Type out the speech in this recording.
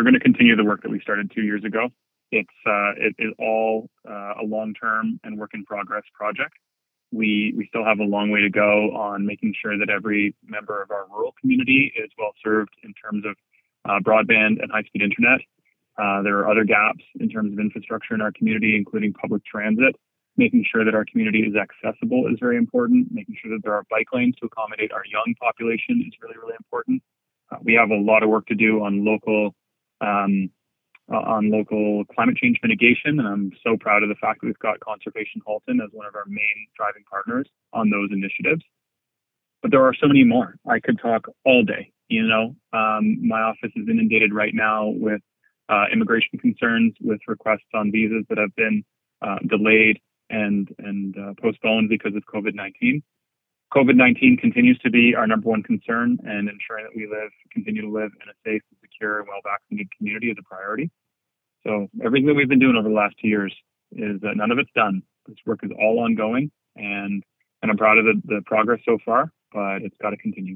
going to continue the work that we started 2 years ago. It is all a long-term and work in progress project. We still have a long way to go on making sure that every member of our rural community is well served in terms of broadband and high-speed internet. There are other gaps in terms of infrastructure in our community, including public transit. Making sure that our community is accessible is very important. Making sure that there are bike lanes to accommodate our young population is really, really important. We have a lot of work to do on local climate change mitigation, and I'm so proud of the fact that we've got Conservation Halton as one of our main driving partners on those initiatives. But there are so many more. I could talk all day. My office is inundated right now with immigration concerns, with requests on visas that have been delayed and postponed because of COVID-19. COVID-19 continues to be our number one concern, and ensuring that we continue to live in a safe, secure, and well-vaccinated community is a priority. So everything that we've been doing over the last 2 years is none of it's done. This work is all ongoing, and I'm proud of the progress so far, but it's got to continue.